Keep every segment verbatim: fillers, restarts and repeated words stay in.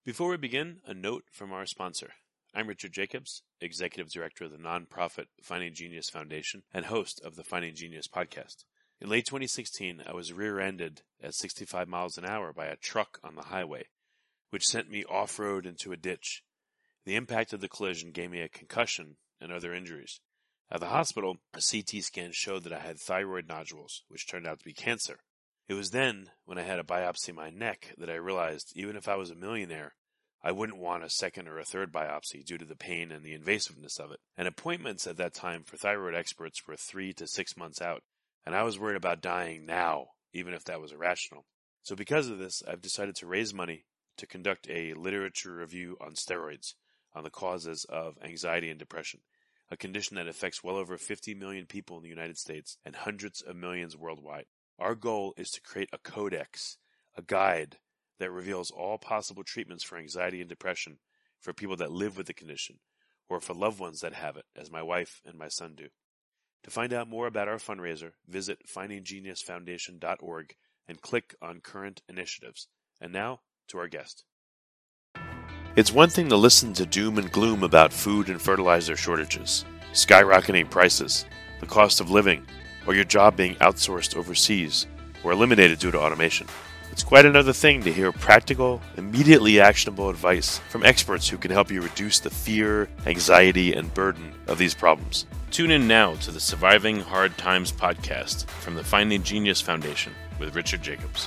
Before we begin, a note from our sponsor. I'm Richard Jacobs, Executive Director of the nonprofit Finding Genius Foundation and host of the Finding Genius podcast. In late twenty sixteen, I was rear-ended at sixty-five miles an hour by a truck on the highway, which sent me off-road into a ditch. The impact of the collision gave me a concussion and other injuries. At the hospital, a C T scan showed that I had thyroid nodules, which turned out to be cancer. It was then, when I had a biopsy of my neck, that I realized even if I was a millionaire, I wouldn't want a second or a third biopsy due to the pain and the invasiveness of it. And appointments at that time for thyroid experts were three to six months out, and I was worried about dying now, even if that was irrational. So because of this, I've decided to raise money to conduct a literature review on steroids, on the causes of anxiety and depression, a condition that affects well over fifty million people in the United States and hundreds of millions worldwide. Our goal is to create a codex, a guide that reveals all possible treatments for anxiety and depression for people that live with the condition, or for loved ones that have it, as my wife and my son do. To find out more about our fundraiser, visit finding genius foundation dot org and click on current initiatives. And now, to our guest. It's one thing to listen to doom and gloom about food and fertilizer shortages, skyrocketing prices, the cost of living, or your job being outsourced overseas or eliminated due to automation. It's quite another thing to hear practical, immediately actionable advice from experts who can help you reduce the fear, anxiety, and burden of these problems. Tune in now to the Surviving Hard Times podcast from the Finding Genius Foundation with Richard Jacobs.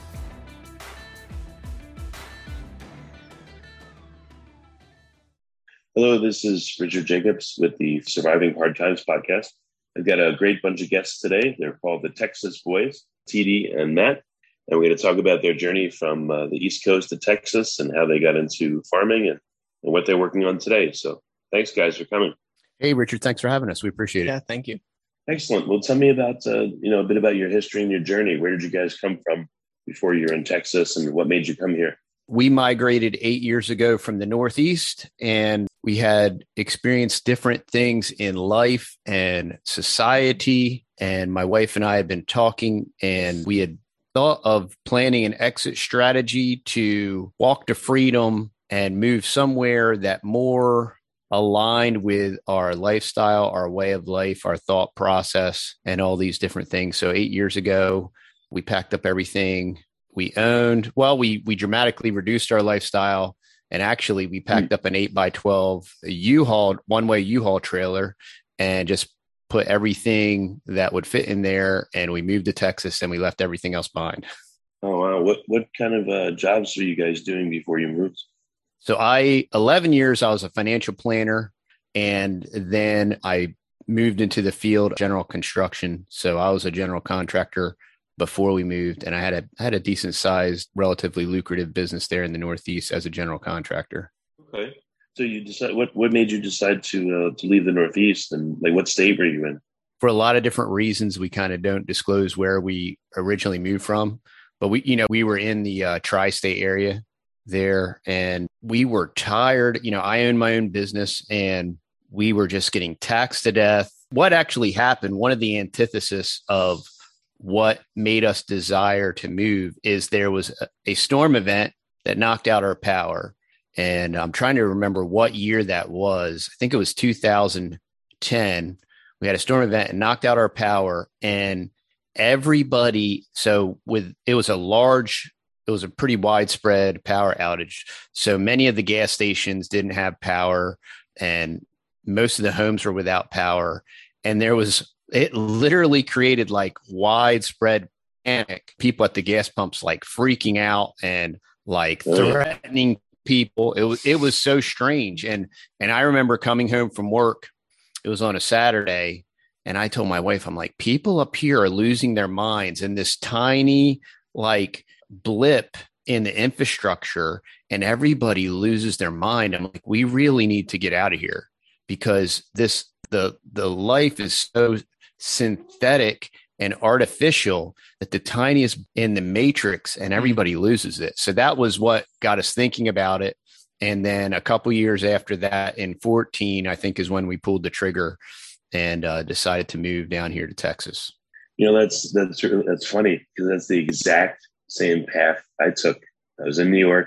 Hello, this is Richard Jacobs with the Surviving Hard Times podcast. I've got a great bunch of guests today. They're called the Texas Boys, T D and Matt. And we're going to talk about their journey from uh, the East Coast to Texas and how they got into farming and, and what they're working on today. So thanks, guys, for coming. Hey, Richard, thanks for having us. We appreciate it. Yeah, thank you. Excellent. Well, tell me about, uh, you know, a bit about your history and your journey. Where did you guys come from before you were in Texas, and what made you come here? We migrated eight years ago from the Northeast, and we had experienced different things in life and society. And my wife and I had been talking, and we had thought of planning an exit strategy to walk to freedom and move somewhere that more aligned with our lifestyle, our way of life, our thought process, and all these different things. So eight years ago, we packed up everything we owned. Well, we we dramatically reduced our lifestyle. And actually, we packed mm. up an eight by twelve U-Haul, one-way U-Haul trailer, and just put everything that would fit in there. And we moved to Texas, and we left everything else behind. Oh, wow. What what kind of uh, jobs were you guys doing before you moved? So I, eleven years, I was a financial planner. And then I moved into the field of general construction. So I was a general contractor before we moved, and I had a I had a decent sized, relatively lucrative business there in the Northeast as a general contractor. Okay, so you decide what what made you decide to uh, to leave the Northeast, and like what state were you in? For a lot of different reasons, we kind of don't disclose where we originally moved from, but we you know we were in the uh, tri-state area there, and we were tired. You know, I own my own business, and we were just getting taxed to death. What actually happened? One of the antithesis of what made us desire to move is there was a, a storm event that knocked out our power. And I'm trying to remember what year that was. I think it was two thousand ten. We had a storm event and knocked out our power, and everybody. So with, it was a large, it was a pretty widespread power outage. So many of the gas stations didn't have power, and most of the homes were without power. And there was, it literally created like widespread panic. People at the gas pumps like freaking out and like threatening people. It was it was so strange. And and I remember coming home from work. It was on a Saturday, and I told my wife, I'm like, people up here are losing their minds in this tiny like blip in the infrastructure, and everybody loses their mind. I'm like, we really need to get out of here, because this the the life is so synthetic and artificial that the tiniest in the matrix, and everybody loses it. So that was what got us thinking about it. And then a couple years after that, in fourteen, I think, is when we pulled the trigger and uh, decided to move down here to Texas. You know, that's that's that's funny, because that's the exact same path I took. I was in New York.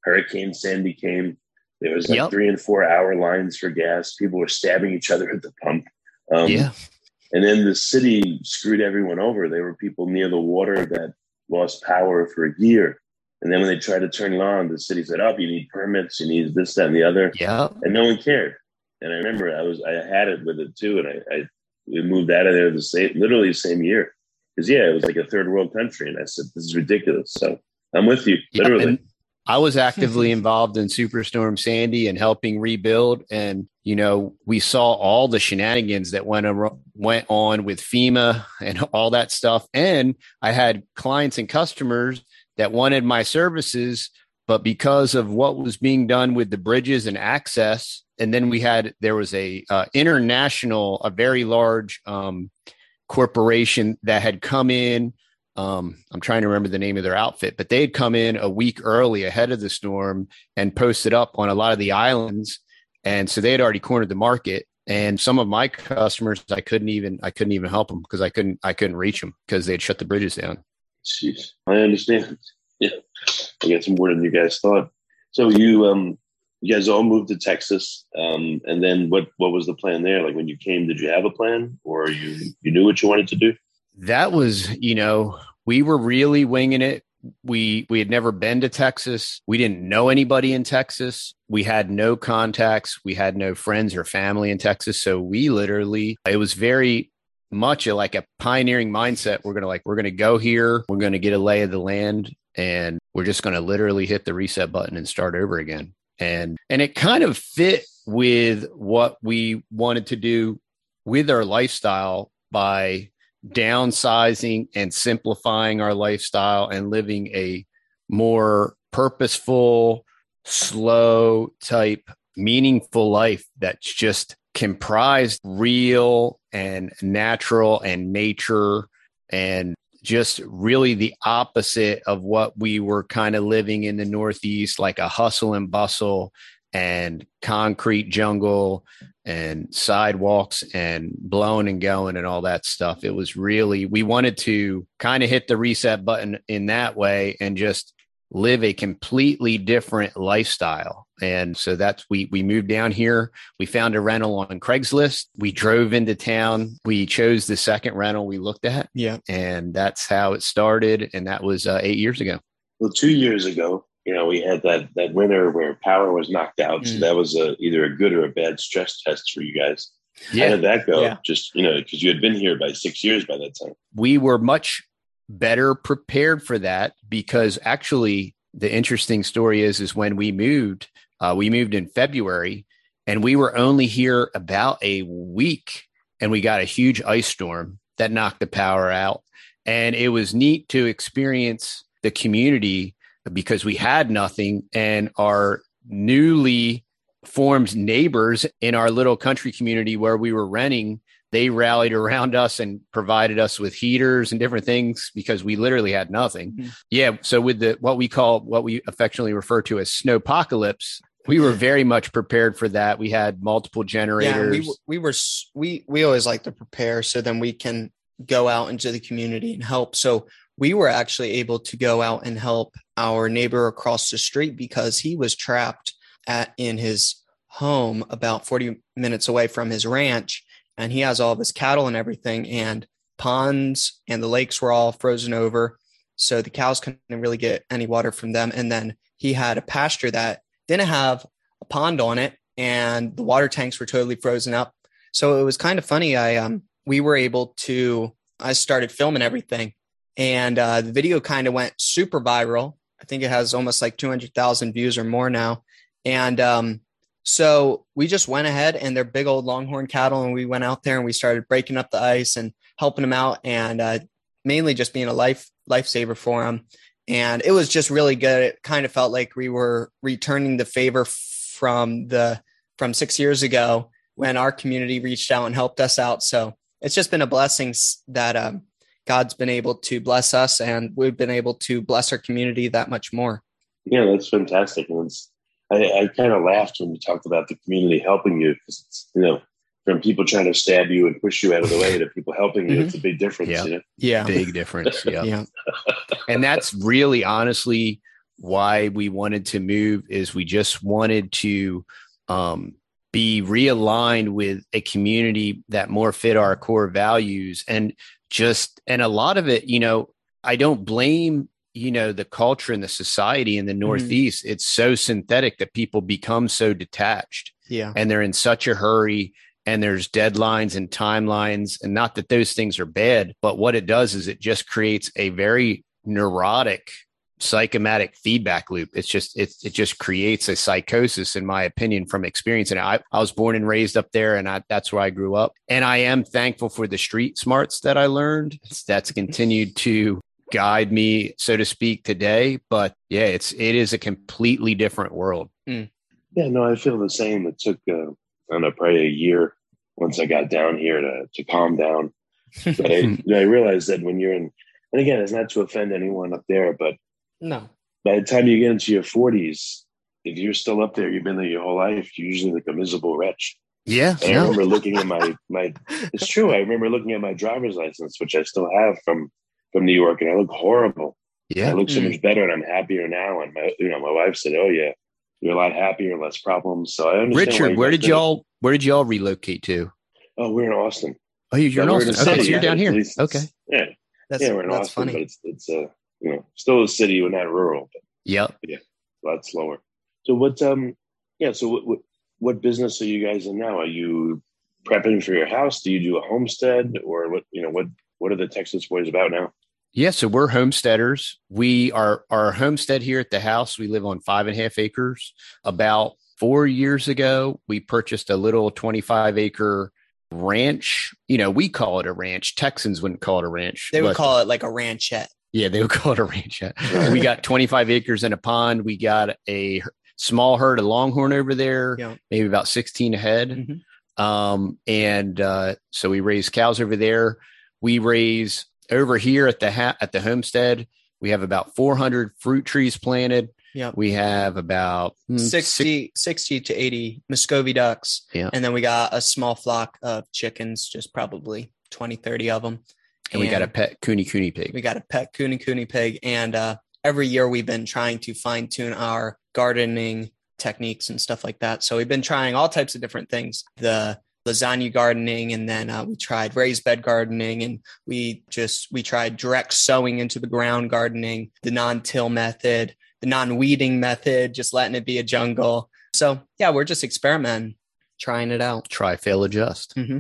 Hurricane Sandy came. There was like Yep. three and four hour lines for gas. People were stabbing each other at the pump. Um, Yeah. And then the city screwed everyone over. There were people near the water that lost power for a year. And then when they tried to turn it on, the city said, oh, you need permits, you need this, that, and the other. Yeah. And no one cared. And I remember I was, I had it with it too. And I, I we moved out of there the same, literally the same year. Because yeah, it was like a third world country. And I said, this is ridiculous. So I'm with you, literally. Yeah, I was actively involved in Superstorm Sandy and helping rebuild. And, you know, we saw all the shenanigans that went, ar- went on with FEMA and all that stuff. And I had clients and customers that wanted my services, but because of what was being done with the bridges and access, and then we had, there was a uh, international, a very large um, corporation that had come in. Um, I'm trying to remember the name of their outfit, but they had come in a week early ahead of the storm and posted up on a lot of the islands. And so they had already cornered the market. And some of my customers, I couldn't even, I couldn't even help them because I couldn't, I couldn't reach them because they'd shut the bridges down. Jeez, I understand. Yeah, I guess more than you guys thought. So you, um, you guys all moved to Texas, um, and then what? What was the plan there? Like when you came, did you have a plan, or you you knew what you wanted to do? That was, you know, we were really winging it. We we had never been to Texas. We didn't know anybody in Texas. We had no contacts. We had no friends or family in Texas. So we literally, it was very much a, like a pioneering mindset. We're going to like, we're going to go here. We're going to get a lay of the land, and we're just going to literally hit the reset button and start over again. And, and it kind of fit with what we wanted to do with our lifestyle by downsizing and simplifying our lifestyle and living a more purposeful, slow type, meaningful life that's just comprised real and natural and nature, and just really the opposite of what we were kind of living in the Northeast, like a hustle and bustle and concrete jungle and sidewalks and blowing and going and all that stuff. It was really, we wanted to kind of hit the reset button in that way and just live a completely different lifestyle. And so that's, we, we moved down here. We found a rental on Craigslist. We drove into town. We chose the second rental we looked at. Yeah. And that's how it started. And that was uh, eight years ago. Well, two years ago, you know, we had that that winter where power was knocked out. Mm. So that was a, either a good or a bad stress test for you guys. Yeah. How did that go? Yeah. Just, you know, because you had been here by six years by that time. We were much better prepared for that, because actually the interesting story is, is when we moved, uh, we moved in February, and we were only here about a week, and we got a huge ice storm that knocked the power out. And it was neat to experience the community, because we had nothing, and our newly formed neighbors in our little country community where we were renting, they rallied around us and provided us with heaters and different things, because we literally had nothing. Mm-hmm. Yeah. So with the, what we call, what we affectionately refer to as snowpocalypse, we were very much prepared for that. We had multiple generators. Yeah, we, we were, we, we always like to prepare so then we can go out into the community and help. So we were actually able to go out and help our neighbor across the street, because he was trapped at in his home about forty minutes away from his ranch, and he has all of his cattle and everything, and ponds and the lakes were all frozen over. So the cows couldn't really get any water from them. And then he had a pasture that didn't have a pond on it, and the water tanks were totally frozen up. So it was kind of funny. I, um, we were able to, I started filming everything, and uh, the video kind of went super viral. I think it has almost like two hundred thousand views or more now. And um, so we just went ahead, and they're big old Longhorn cattle. And we went out there and we started breaking up the ice and helping them out, and uh, mainly just being a life lifesaver for them. And it was just really good. It kind of felt like we were returning the favor from the, from six years ago when our community reached out and helped us out. So it's just been a blessing that um, God's been able to bless us, and we've been able to bless our community that much more. Yeah, that's fantastic. And it's, I, I kind of laughed when you talked about the community helping you, because it's, you know, from people trying to stab you and push you out of the way to people helping you, mm-hmm. It's a big difference. Yeah, you know? yeah. Big difference. Yeah. yeah. And that's really honestly why we wanted to move is we just wanted to um, be realigned with a community that more fit our core values. And just, and a lot of it, you know, I don't blame, you know, the culture and the society in the Northeast. Mm. It's so synthetic that people become so detached. Yeah. And they're in such a hurry, and there's deadlines and timelines, and not that those things are bad, but what it does is it just creates a very neurotic psychomatic feedback loop. It's just, it, it just creates a psychosis, in my opinion, from experience. And I, I was born and raised up there, and I, that's where I grew up. And I am thankful for the street smarts that I learned. That's continued to guide me, so to speak, today. But yeah, it's, it is a completely different world. Mm. Yeah, no, I feel the same. It took, uh, I don't know, probably a year once I got down here to, to calm down. But I, I realized that when you're in, and again, it's not to offend anyone up there, but no, by the time you get into your forties, if you're still up there, you've been there your whole life, you're usually like a miserable wretch. Yeah. And no. I remember looking at my, my, it's true. I remember looking at my driver's license, which I still have from, from New York, and I look horrible. Yeah. I look so Mm. much better, and I'm happier now. And my, you know, my wife said, "Oh yeah, you're a lot happier, less problems." So I understand. Richard, where did y'all, where did y'all relocate to? Oh, we're in Austin. Oh, you're in we're Austin. in a Okay, city, so you're down here. Okay. Yeah. That's, yeah, we're in that's Austin, funny. but it's, it's uh, you know, still a city. We're not rural, but Yep. yeah, a lot slower. So what, um, yeah, so what, what, what business are you guys in now? Are you prepping for your house? Do you do a homestead, or what, you know, what, what are the Texas Boys about now? Yeah, so we're homesteaders. We are our homestead here at the house. We live on five and a half acres. About four years ago, we purchased a little twenty-five acre ranch. You know, we call it a ranch. Texans wouldn't call it a ranch. They would but, call it like a ranchette. Yeah, they would call it a ranchette. We got twenty-five acres and a pond. We got a small herd of Longhorn over there, Yeah. maybe about sixteen head. Mm-hmm. Um, and uh, so we raise cows over there. We raise over here at the ha- at the homestead. We have about four hundred fruit trees planted. Yeah. We have about mm, sixty, six, sixty to eighty Muscovy ducks. Yeah. And then we got a small flock of chickens, just probably twenty, thirty of them. And, and we got a pet Cooney Cooney pig. We got a pet Cooney Cooney pig. And uh, every year we've been trying to fine tune our gardening techniques and stuff like that. So we've been trying all types of different things. The lasagna gardening, and then uh, we tried raised bed gardening, and we just we tried direct sowing into the ground gardening, the non-till method, the non-weeding method, just letting it be a jungle. So yeah, we're just experimenting, trying it out. Try, fail, adjust. Mm-hmm.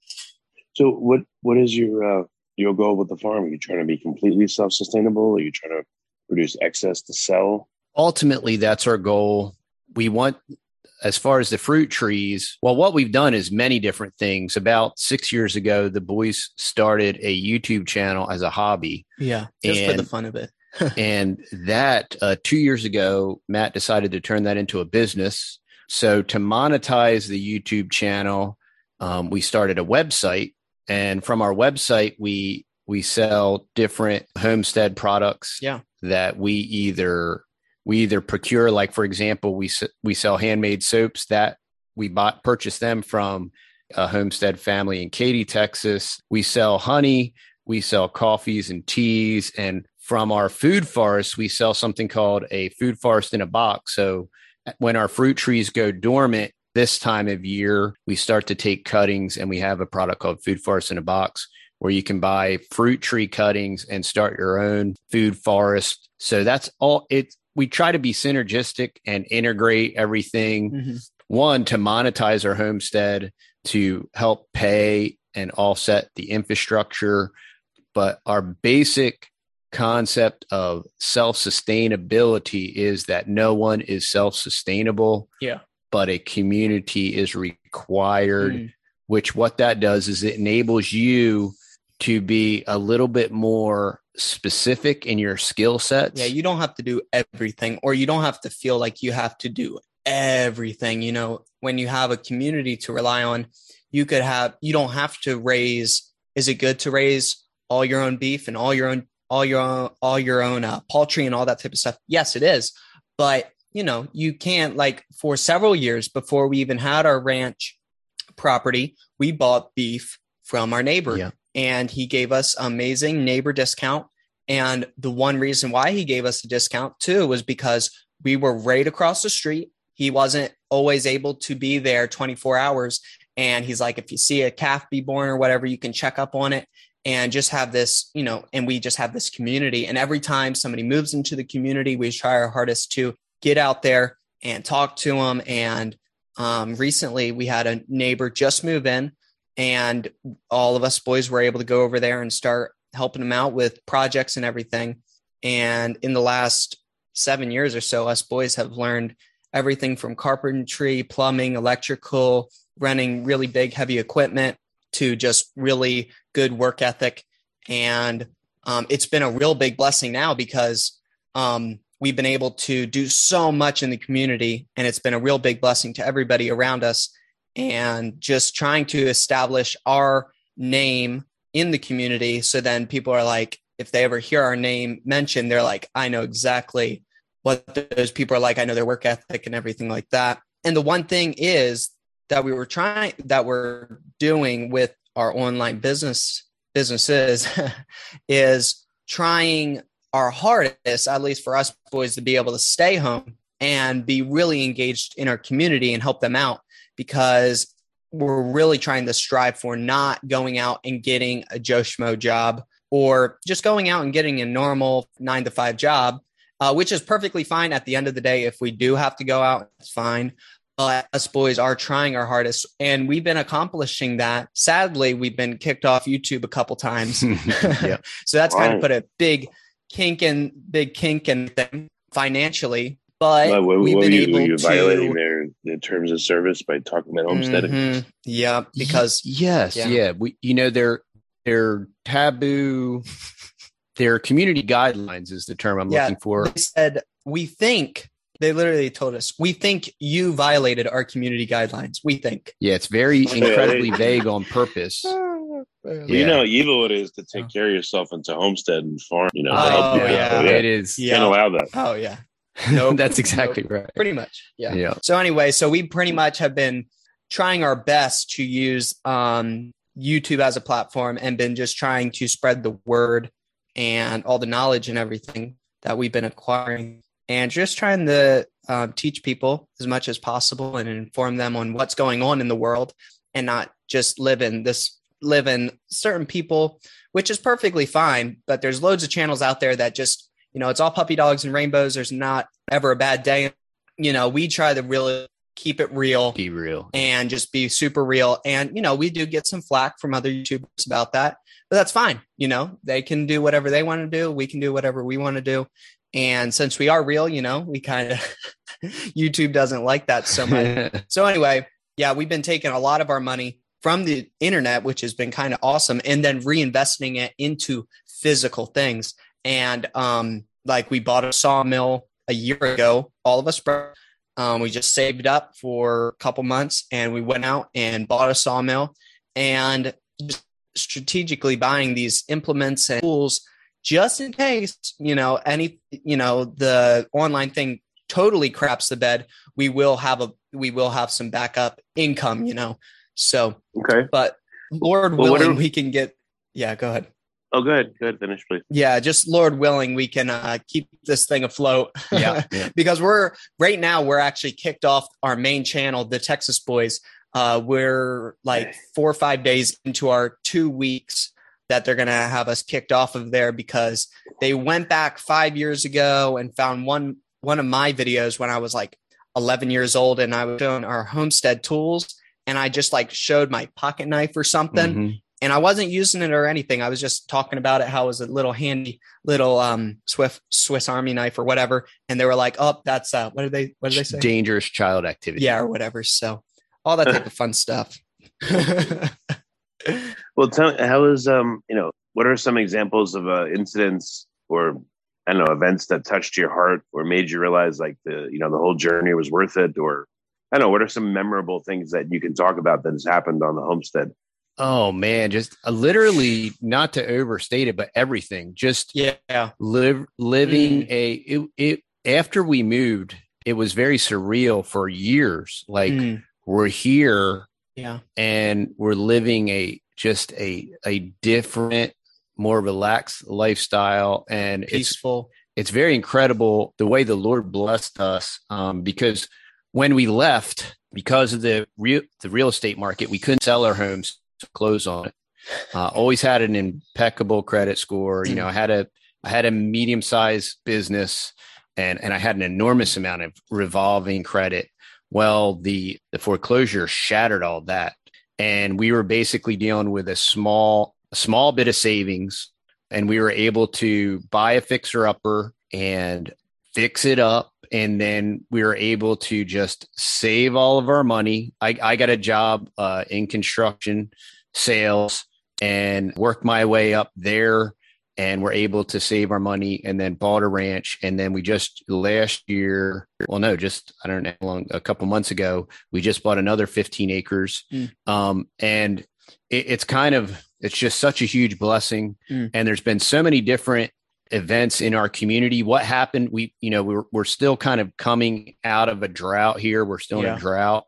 So what what is your uh, your goal with the farm? Are you trying to be completely self-sustainable? Are you trying to produce excess to sell? Ultimately, that's our goal. We want, as far as the fruit trees, well, what we've done is many different things. About six years ago, the boys started a YouTube channel as a hobby. Yeah, just and, for the fun of it. and that uh, two years ago, Matt decided to turn that into a business. So to monetize the YouTube channel, um, we started a website. And from our website, we we sell different homestead products yeah. that we either we either procure, like, for example, we we sell handmade soaps that we bought, purchased them from a homestead family in Katy, Texas. We sell honey, we sell coffees and teas. And from our food forest, we sell something called a food forest in a box. So when our fruit trees go dormant this time of year, we start to take cuttings, and we have a product called Food Forest in a Box, where you can buy fruit tree cuttings and start your own food forest. So that's all it. We try to be synergistic and integrate everything. Mm-hmm. One, to monetize our homestead, to help pay and offset the infrastructure. But our basic concept of self-sustainability is that no one is self-sustainable. Yeah. But a community is required, mm. which what that does is it enables you to be a little bit more specific in your skill sets. Yeah, you don't have to do everything, or you don't have to feel like you have to do everything. You know, when you have a community to rely on, you could have, you don't have to raise, is it good to raise all your own beef and all your own, all your own, all your own uh, poultry and all that type of stuff? Yes, it is. But you know, you can't, like, for several years before we even had our ranch property, we bought beef from our neighbor, yeah. and he gave us amazing neighbor discount. And the one reason why he gave us a discount too was because we were right across the street. He wasn't always able to be there twenty-four hours. And he's like, if you see a calf be born or whatever, you can check up on it and just have this, you know, and we just have this community. And every time somebody moves into the community, we try our hardest to get out there and talk to them. And um, recently we had a neighbor just move in, and all of us boys were able to go over there and start helping them out with projects and everything. And in the last seven years or so, us boys have learned everything from carpentry, plumbing, electrical, running really big, heavy equipment, to just really good work ethic. And um, it's been a real big blessing now because um, we've been able to do so much in the community, and it's been a real big blessing to everybody around us. And just trying to establish our name in the community. So then people are like, if they ever hear our name mentioned, they're like, I know exactly what those people are like. I know their work ethic and everything like that. And the one thing is that we were trying, that we're doing with our online business businesses is trying our hardest, at least for us boys, to be able to stay home and be really engaged in our community and help them out, because we're really trying to strive for not going out and getting a Joe Schmo job, or just going out and getting a normal nine to five job, uh, which is perfectly fine at the end of the day. If we do have to go out, it's fine. But us boys are trying our hardest, and we've been accomplishing that. Sadly, we've been kicked off YouTube a couple times. Yeah. So that's right. Kind of put a big kink in, big kink in them financially. But well, what, we've what been were you, able were you to violating their, their terms of service by talking about homesteading. Mm-hmm. Yeah, because yes, yeah. yeah, we you know they're they're taboo. Their community guidelines is the term I'm yeah, looking for. They said we think they literally told us we think you violated our community guidelines. We think. Yeah, it's very incredibly vague on purpose. Well, yeah. You know how evil it is to take care of yourself into homestead and farm. You know, oh, yeah. yeah, it is. You can't allow that. Oh yeah. No, nope. That's exactly nope. right. Pretty much. Yeah. yeah. So anyway, so we pretty much have been trying our best to use um, YouTube as a platform, and been just trying to spread the word and all the knowledge and everything that we've been acquiring, and just trying to um, teach people as much as possible and inform them on what's going on in the world, and not just live in this, live in certain people, which is perfectly fine. But there's loads of channels out there that just, you know, it's all puppy dogs and rainbows. There's not ever a bad day. You know, we try to really keep it real, be real, and just be super real. And, you know, we do get some flack from other YouTubers about that, but that's fine. You know, they can do whatever they want to do. We can do whatever we want to do. And since we are real, you know, we kind of, YouTube doesn't like that so much. So anyway, yeah, we've been taking a lot of our money from the internet, which has been kind of awesome, and then reinvesting it into physical things. And um, like we bought a sawmill a year ago, all of us, um, we just saved up for a couple months, and we went out and bought a sawmill, and just strategically buying these implements and tools just in case, you know, any, you know, the online thing totally craps the bed. We will have a, we will have some backup income, you know? So, okay. But Lord well, willing, are, we can get, yeah, go ahead. Oh, good. Good. Finish, please. Yeah. Just Lord willing, we can uh, keep this thing afloat. Yeah, yeah. Because we're right now, we're actually kicked off our main channel, the Texas Boys. Uh, we're like four or five days into our two weeks that they're going to have us kicked off of there, because they went back five years ago and found one, one of my videos when I was like eleven years old, and I was showing our homestead tools, and I just like showed my pocket knife or something. Mm-hmm. And I wasn't using it or anything. I was just talking about it, how it was a little handy little um, Swiss, Swiss Army knife or whatever. And they were like, oh, that's, uh, what did they, what did they say? Dangerous child activity. Yeah, or whatever. So all that type of fun stuff. Well, tell me, how is, um, you know, what are some examples of uh, incidents or, I don't know, events that touched your heart or made you realize like the, you know, the whole journey was worth it? Or I don't know, what are some memorable things that you can talk about that has happened on the homestead? Oh man, just uh, literally, not to overstate it, but everything. Just yeah, live living mm. a it, it. After we moved, it was very surreal for years. Like mm. we're here, yeah, and we're living a just a a different, more relaxed lifestyle, and peaceful. It's, it's very incredible the way the Lord blessed us, um, because when we left, because of the real, the real estate market, we couldn't sell our homes to close on it. Uh, always had an impeccable credit score. You know, I had a, I had a medium sized business, and, and I had an enormous amount of revolving credit. Well, the, the foreclosure shattered all that. And we were basically dealing with a small, a small bit of savings, and we were able to buy a fixer upper and fix it up. And then we were able to just save all of our money. I, I got a job uh, in construction sales and worked my way up there, and we're able to save our money, and then bought a ranch. And then we just last year, well, no, just, I don't know how long, a couple months ago, we just bought another fifteen acres. Mm. Um, and it, it's kind of, it's just such a huge blessing. Mm. And there's been so many different events in our community. What happened? We, you know, we're, we're still kind of coming out of a drought here. We're still yeah. in a drought.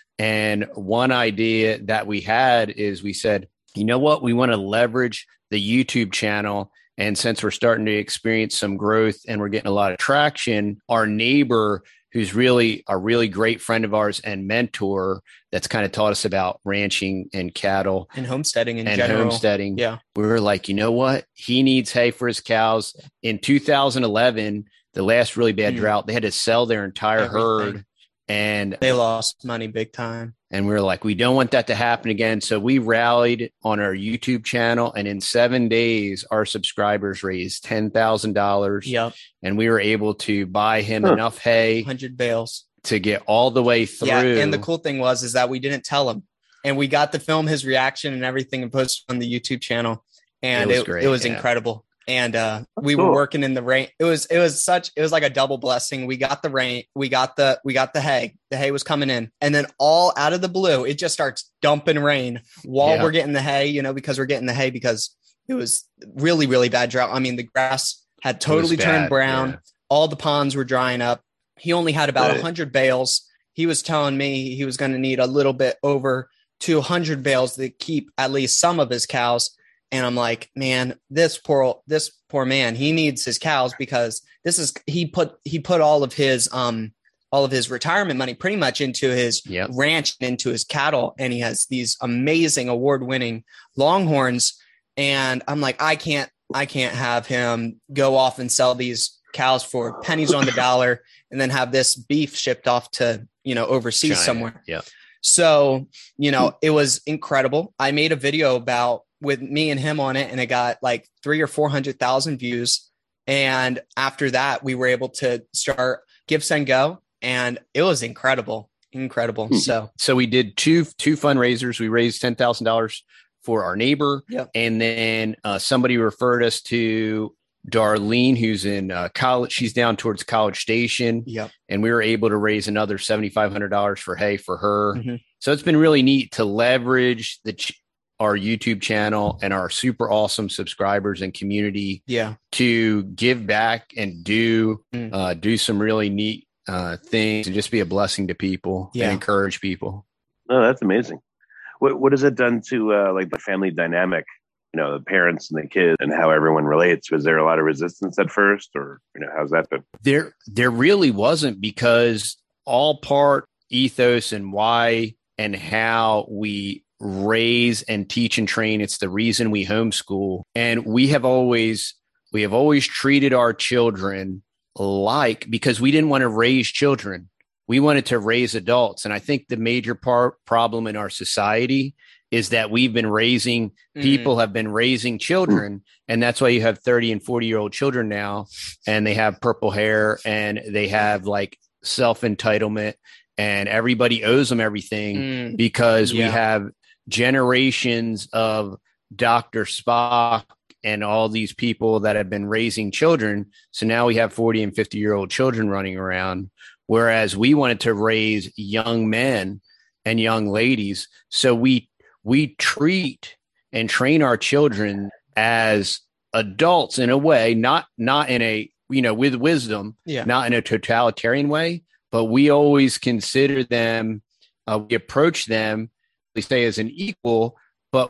And one idea that we had is we said, you know what, we want to leverage the YouTube channel. And since we're starting to experience some growth and we're getting a lot of traction, our neighbor, who's really a really great friend of ours and mentor, that's kind of taught us about ranching and cattle and homesteading in and general. homesteading. Yeah. We were like, you know what? He needs hay for his cows. In two thousand eleven, the last really bad mm. drought, they had to sell their entire Everything. herd, and they lost money big time. And we were like, we don't want that to happen again. So we rallied on our YouTube channel, and in seven days, our subscribers raised ten thousand dollars. Yep. And we were able to buy him huh. enough hay, one hundred bales, to get all the way through. Yeah, and the cool thing was, is that we didn't tell him, and we got to film his reaction and everything and post on the YouTube channel. And it was, it, great, it was yeah. incredible. And uh, we cool. were working in the rain. It was, it was such, it was like a double blessing. We got the rain, we got the, we got the hay, the hay was coming in, and then all out of the blue, it just starts dumping rain while yeah. we're getting the hay, you know, because we're getting the hay because it was really, really bad drought. I mean, the grass had totally turned brown. Yeah. All the ponds were drying up. He only had about a right. hundred bales. He was telling me he was going to need a little bit over two hundred bales to keep at least some of his cows. And I'm like, man, this poor, this poor man, he needs his cows, because this is, he put, he put all of his, um, all of his retirement money pretty much into his yep. ranch and into his cattle. And he has these amazing award winning Longhorns. And I'm like, I can't, I can't have him go off and sell these cows for pennies on the dollar and then have this beef shipped off to, you know, overseas China. somewhere. Yeah. So, you know, it was incredible. I made a video about, with me and him on it, and it got like three or four hundred thousand views. And after that, we were able to start Give, Send, Go, and it was incredible, incredible. Mm-hmm. So, so we did two two fundraisers. We raised ten thousand dollars for our neighbor, yep. and then uh, somebody referred us to Darlene, who's in uh, college. She's down towards College Station, yep. and we were able to raise another seven thousand five hundred dollars for hay for her. Mm-hmm. So it's been really neat to leverage the. Ch- our YouTube channel and our super awesome subscribers and community yeah. to give back and do, mm. uh, do some really neat uh, things and just be a blessing to people yeah. and encourage people. Oh, that's amazing. What, what has it done to uh, like the family dynamic, you know, the parents and the kids and how everyone relates? Was there a lot of resistance at first, or, you know, how's that been? There, there really wasn't, because all part ethos and why and how we raise and teach and train. It's the reason we homeschool. And we have always, we have always treated our children like, because we didn't want to raise children. We wanted to raise adults. And I think the major part problem in our society is that we've been raising, mm-hmm. people have been raising children. And that's why you have thirty and forty year old children now, and they have purple hair and they have like self-entitlement, and everybody owes them everything mm. because yeah. we have generations of Doctor Spock and all these people that have been raising children. So now we have forty and fifty year old children running around, whereas we wanted to raise young men and young ladies. So we, we treat and train our children as adults in a way, not, not in a, you know, with wisdom, yeah. not in a totalitarian way, but we always consider them, uh, we approach them, we say as an equal, but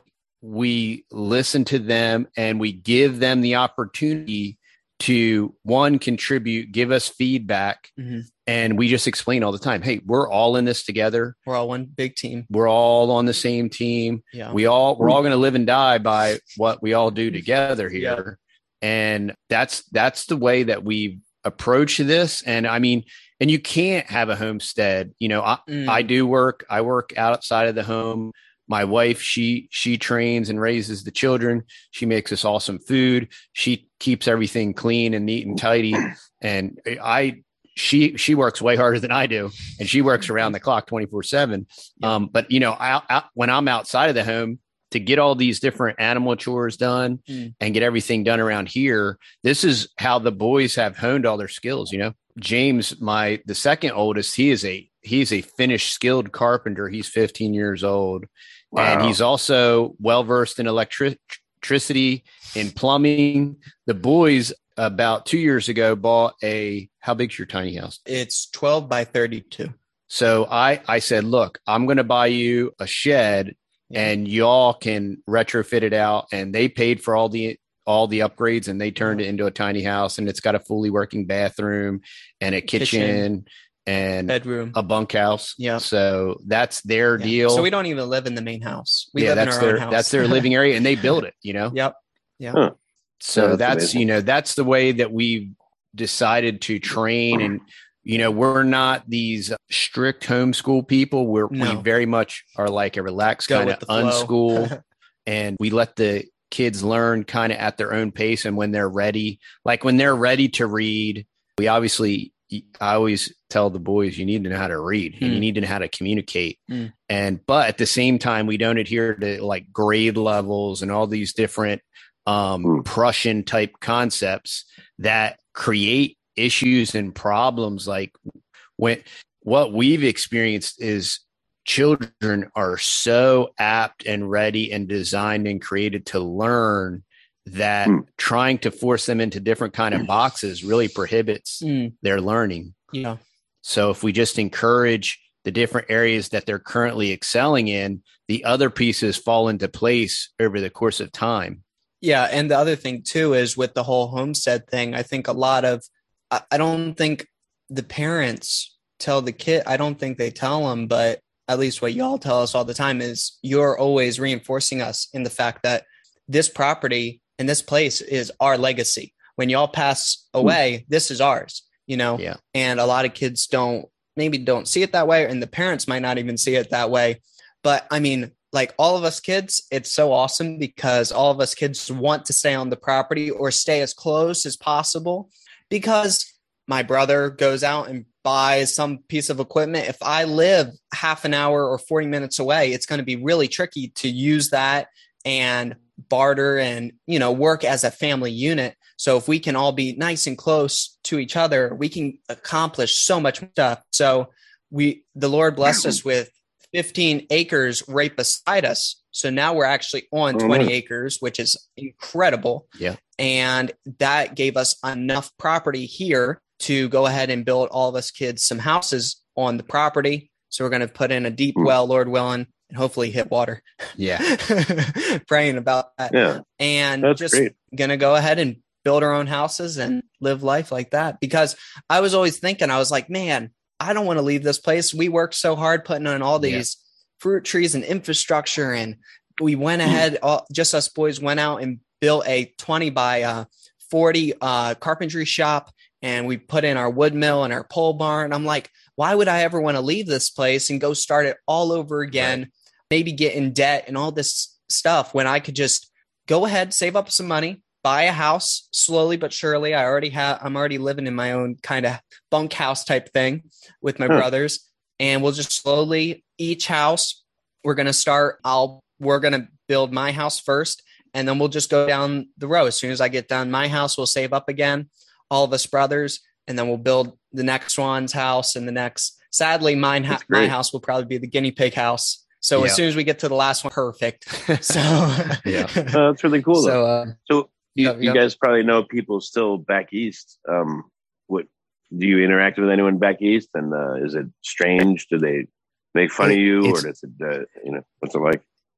we listen to them and we give them the opportunity to, one, contribute, give us feedback. Mm-hmm. And we just explain all the time, hey, we're all in this together. We're all one big team. We're all on the same team. Yeah. We all, we're all going to live and die by what we all do together here. Yeah. And that's, that's the way that we approach this. And I mean, and you can't have a homestead. You know, I, mm. I do work, I work outside of the home. My wife, she, she trains and raises the children. She makes us awesome food. She keeps everything clean and neat and tidy. And I, she, she works way harder than I do. And she works around the clock twenty-four seven. Um, but you know, I, I, when I'm outside of the home to get all these different animal chores done mm. and get everything done around here, this is how the boys have honed all their skills. You know, James, my, the second oldest, he is a, he's a finished skilled carpenter. He's fifteen years old. Wow. And he's also well-versed in electric- electricity, in plumbing. The boys about two years ago bought a, how big's your tiny house? It's twelve by thirty-two. So I, I said, look, I'm going to buy you a shed yeah. and y'all can retrofit it out. And they paid for all the, all the upgrades and they turned yeah. it into a tiny house, and it's got a fully working bathroom and a kitchen. kitchen. And bedroom, a bunkhouse. Yeah. So that's their yeah. deal. So we don't even live in the main house. We yeah, live that's in our their, own house. That's their living area, and they build it, you know? Yep. Yeah. Huh. So yeah, that's, that's you know, that's the way that we've decided to train. And, you know, we're not these strict homeschool people. We're, no. we very much are like a relaxed Go kind of unschool. And we let the kids learn kind of at their own pace. And when they're ready, like when they're ready to read, we obviously, I always tell the boys, you need to know how to read and mm. you need to know how to communicate. Mm. And, but at the same time, we don't adhere to like grade levels and all these different um, mm. Prussian type concepts that create issues and problems. Like when what we've experienced is children are so apt and ready and designed and created to learn that mm. trying to force them into different kind of boxes really prohibits mm. their learning. Yeah. So if we just encourage the different areas that they're currently excelling in, the other pieces fall into place over the course of time. Yeah. And the other thing too, is with the whole homestead thing, I think a lot of, I, I don't think the parents tell the kid, I don't think they tell them, but at least what y'all tell us all the time is you're always reinforcing us in the fact that this property and this place is our legacy. When y'all pass away, mm. this is ours, you know? Yeah. And a lot of kids don't, maybe don't see it that way. And the parents might not even see it that way. But I mean, like all of us kids, it's so awesome because all of us kids want to stay on the property or stay as close as possible, because my brother goes out and buys some piece of equipment. If I live half an hour or forty minutes away, it's going to be really tricky to use that and barter and, you know, work as a family unit. So if we can all be nice and close to each other, we can accomplish so much stuff. So we, the Lord blessed us with fifteen acres right beside us. So now we're actually on twenty acres, which is incredible. Yeah. And that gave us enough property here to go ahead and build all of us kids some houses on the property. So we're going to put in a deep well, Lord willing, and hopefully hit water. Yeah. Praying about that. Yeah. And That's just great. Gonna go ahead and build our own houses and live life like that. Because I was always thinking, I was like, man, I don't want to leave this place. We worked so hard putting on all these yeah. fruit trees and infrastructure. And we went ahead, all, just us boys went out and built a twenty by uh, forty uh, carpentry shop. And we put in our wood mill and our pole barn. I'm like, why would I ever want to leave this place and go start it all over again? Right. Maybe get in debt and all this stuff when I could just go ahead, save up some money, buy a house slowly but surely. I already have, I'm already living in my own kind of bunkhouse type thing with my huh. brothers. And we'll just slowly, each house, we're going to start, I'll, we're going to build my house first. And then we'll just go down the road. As soon as I get done my house, we'll save up again, all of us brothers, and then we'll build the next one's house and the next. Sadly, mine ha- my house will probably be the guinea pig house. So yeah. as soon as we get to the last one, perfect. So yeah, uh, that's really cool. So, uh, so you, yep, you yep. guys probably know people still back east. Um, what do you interact with anyone back east? And uh, is it strange? Do they make fun it, of you, or does it? Uh, you know, what's it like?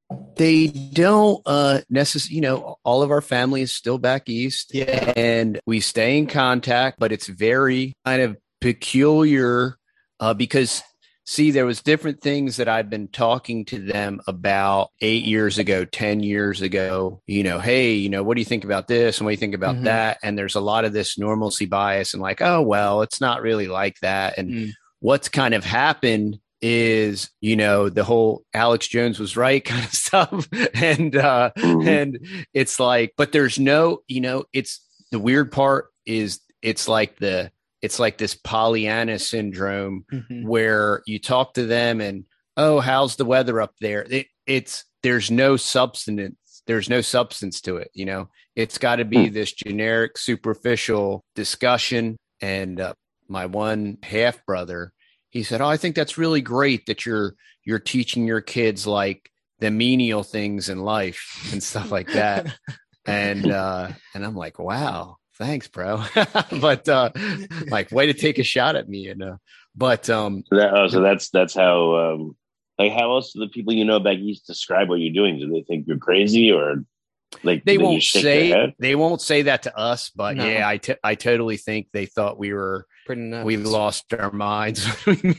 They don't uh necessarily, you know, all of our family is still back east, Yeah. and we stay in contact, but it's very kind of peculiar uh because see, there was different things that I've been talking to them about eight years ago, ten years ago, you know, hey, you know, what do you think about this? And what do you think about Mhm. that? And there's a lot of this normalcy bias and like, oh, well, it's not really like that. And Mm. what's kind of happened is, you know, the whole Alex Jones was right kind of stuff. And, uh, Mhm. and it's like, but there's no, you know, it's the weird part is it's like the, it's like this Pollyanna syndrome Mhm. where you talk to them and, oh, how's the weather up there? It, it's, there's no substance. There's no substance to it. You know, it's got to be Hmm. this generic, superficial discussion. And uh, my one half brother, he said, "Oh, I think that's really great that you're you're teaching your kids like the menial things in life and stuff like that." And uh, and I'm like, "Wow, thanks, bro." But uh, like, way to take a shot at me, you know. But um, So, that, oh, so that's that's how. Um, like, how else do the people you know back east describe what you're doing? Do they think you're crazy, or like they do they won't just shake their say head? they won't say that to us. But No. yeah, I t- I totally think they thought we were Pretty nuts. we lost our minds.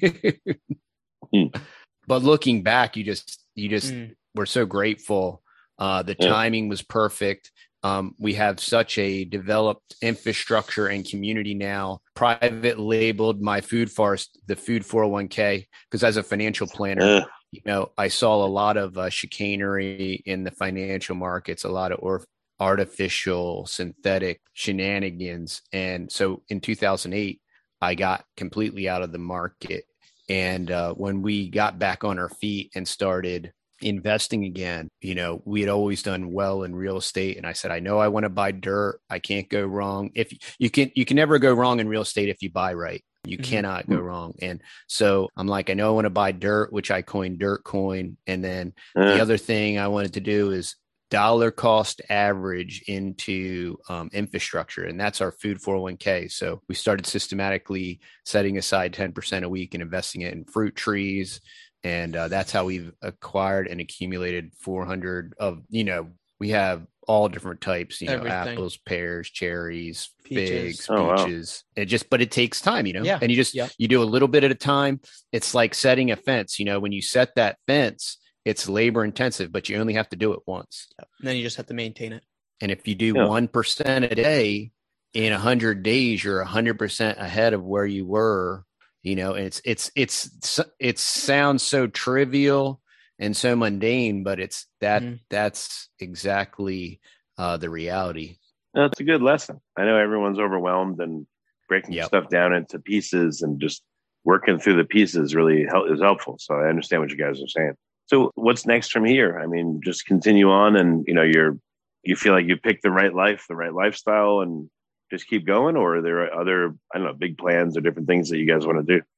Hmm. But looking back, you just you just Mm. we're so grateful. Uh, the Yeah. timing was perfect. Um, we have such a developed infrastructure and community now. Private labeled my food forest, the food four oh one k, because as a financial planner, Uh, you know, I saw a lot of uh, chicanery in the financial markets, a lot of or artificial synthetic shenanigans. And so in two thousand eight, I got completely out of the market. And uh, when we got back on our feet and started investing again, you know, we had always done well in real estate. And I said, I know I want to buy dirt. I can't go wrong. If you can, you can never go wrong in real estate if you buy right. You Mhm. cannot go wrong. And so I'm like, I know I want to buy dirt, which I coined Dirt Coin. And then the uh, other thing I wanted to do is dollar cost average into um, infrastructure. And that's our food four oh one k. So we started systematically setting aside ten percent a week and investing it in fruit trees. And uh, that's how we've acquired and accumulated four hundred of, you know, we have all different types, you know, Everything. apples, pears, cherries, Peaches. figs, Oh, wow. peaches. It just, but it takes time, you know, Yeah. and you just, Yep. you do a little bit at a time. It's like setting a fence, you know, when you set that fence, it's labor intensive, but you only have to do it once. And then you just have to maintain it. And if you do Yeah. one percent a day in a hundred days, you're a hundred percent ahead of where you were, you know, and it's, it's, it's, it sounds so trivial and so mundane, but it's that, Mhm. that's exactly uh, the reality. That's a good lesson. I know everyone's overwhelmed and breaking Yep. stuff down into pieces and just working through the pieces really help, is helpful. So I understand what you guys are saying. So what's next from here? I mean, just continue on and, you know, you're, you feel like you picked the right life, the right lifestyle and just keep going, or are there other, I don't know, big plans or different things that you guys want to do?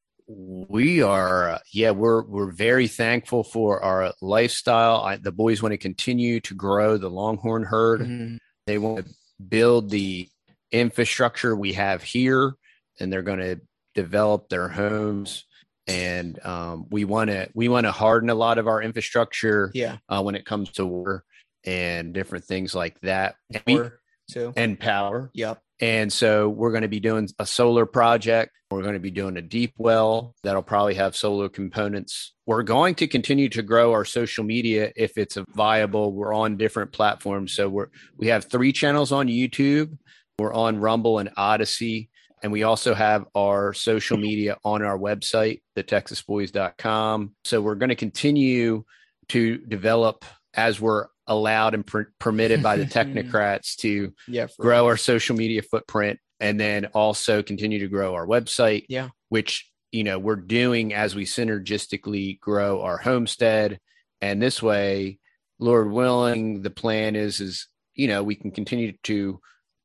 We are, yeah, we're we're very thankful for our lifestyle. I, the boys want to continue to grow the Longhorn herd. Mhm. They want to build the infrastructure we have here, and they're going to develop their homes. And um, we want to we want to harden a lot of our infrastructure Yeah. uh, when it comes to water and different things like that. And, we, Or too. and power. Yep. And so we're going to be doing a solar project. We're going to be doing a deep well that'll probably have solar components. We're going to continue to grow our social media if it's a viable. We're on different platforms. So we're we have three channels on YouTube. We're on Rumble and Odyssey. And we also have our social media on our website, the texas boys dot com. So we're going to continue to develop as we're allowed and per- permitted by the technocrats to Yeah. for grow real. our social media footprint, and then also continue to grow our website, Yeah. which, you know, we're doing as we synergistically grow our homestead. And this way, Lord willing, the plan is, is, you know, we can continue to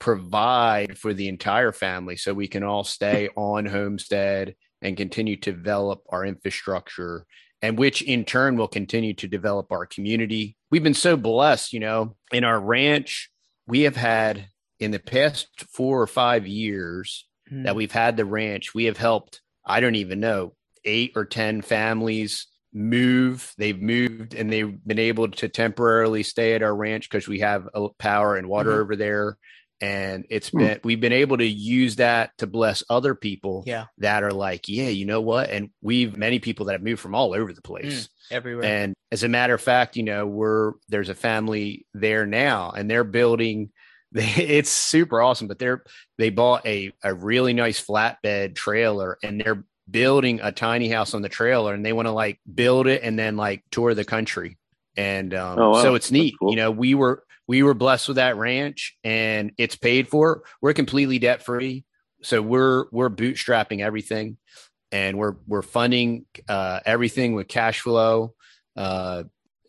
provide for the entire family so we can all stay on homestead and continue to develop our infrastructure, and which in turn will continue to develop our community. We've been so blessed, you know, in our ranch. We have had in the past four or five years Mhm. that we've had the ranch, we have helped, I don't even know, eight or ten families move. They've moved and they've been able to temporarily stay at our ranch because we have uh, power and water mm-hmm. over there. And it's mm. been, we've been able to use that to bless other people yeah. that are like, yeah, you know what? And we've many people that have moved from all over the place. Mm, everywhere. And as a matter of fact, you know, we're, there's a family there now and they're building, they, it's super awesome, but they're, they bought a, a really nice flatbed trailer and they're building a tiny house on the trailer and they want to like build it and then like tour the country. And um, oh, wow. so it's neat. Cool. You know, we were, we were blessed with that ranch and it's paid for. We're completely debt free. So we're, we're bootstrapping everything and we're, we're funding uh, everything with cash flow. Uh,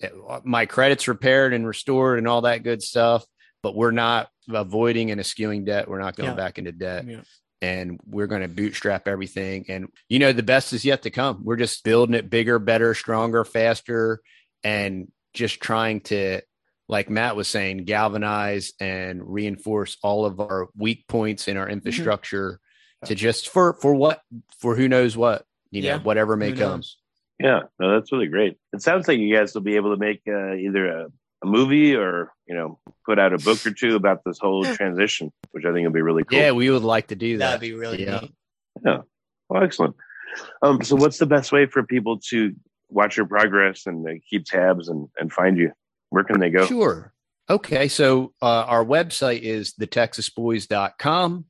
my credit's repaired and restored and all that good stuff, but we're not avoiding and eschewing debt. We're not going yeah. back into debt. Yeah. And we're going to bootstrap everything. And, you know, the best is yet to come. We're just building it bigger, better, stronger, faster, and just trying to, like Matt was saying, galvanize and reinforce all of our weak points in our infrastructure mm-hmm. to just for, for what, for who knows what, you yeah. know, whatever may come. Yeah, no, that's really great. It sounds like you guys will be able to make uh, either a, a movie or, you know, put out a book or two about this whole transition, which I think would be really cool. Yeah, we would like to do that. That'd be really yeah. neat. Yeah. Well, excellent. Um, so what's the best way for people to watch your progress and uh, keep tabs and, and find you? Where can they go? Sure. Okay. So uh, our website is the texas boys dot com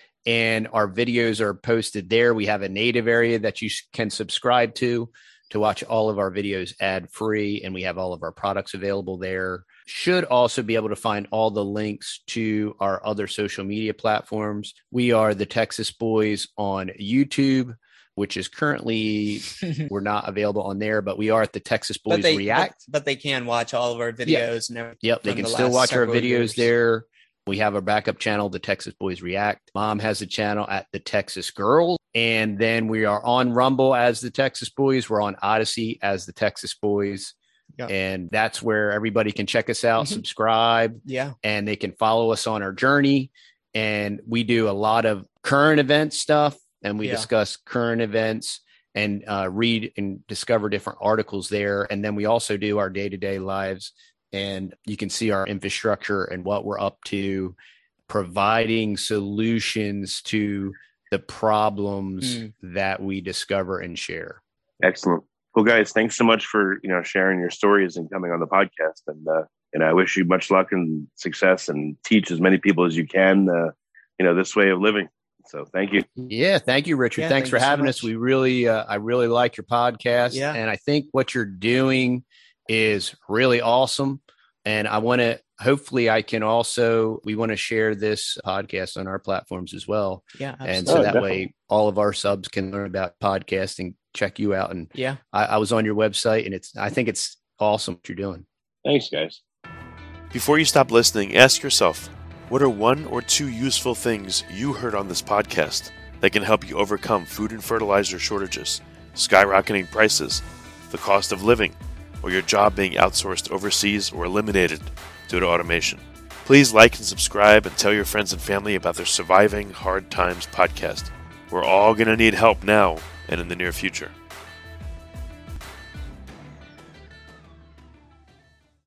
and our videos are posted there. We have a native area that you can subscribe to to watch all of our videos ad free. And we have all of our products available there. Should also be able to find all the links to our other social media platforms. We are the Texas Boys on YouTube, which is currently, we're not available on there, but we are at the Texas Boys but they, React. But, but they can watch all of our videos. Yep, and everything yep they can the still watch our videos years. there. We have a backup channel, the Texas Boys React. Mom has a channel at the Texas Girls. And then we are on Rumble as the Texas Boys. We're on Odyssey as the Texas Boys. Yep. And that's where everybody can check us out, mm-hmm. subscribe. Yeah. And they can follow us on our journey. And we do a lot of current event stuff. And we yeah. discuss current events and uh, read and discover different articles there. And then we also do our day-to-day lives. And you can see our infrastructure and what we're up to, providing solutions to the problems mm. that we discover and share. Excellent. Well, guys, thanks so much for, you know, sharing your stories and coming on the podcast. And, uh, and I wish you much luck and success and teach as many people as you can, uh, you know, this way of living. So thank you. Yeah. Thank you, Richard. Yeah, Thanks thank for having so us. We really, uh, I really like your podcast. Yeah. And I think what you're doing is really awesome. And I want to, hopefully I can also, we want to share this podcast on our platforms as well. Yeah. Absolutely. And so oh, that definitely. way all of our subs can learn about podcasting, check you out. And yeah, I, I was on your website and it's, I think it's awesome what you're doing. Thanks, guys. Before you stop listening, ask yourself, what are one or two useful things you heard on this podcast that can help you overcome food and fertilizer shortages, skyrocketing prices, the cost of living, or your job being outsourced overseas or eliminated due to automation? Please like and subscribe and tell your friends and family about their Surviving Hard Times podcast. We're all going to need help now and in the near future.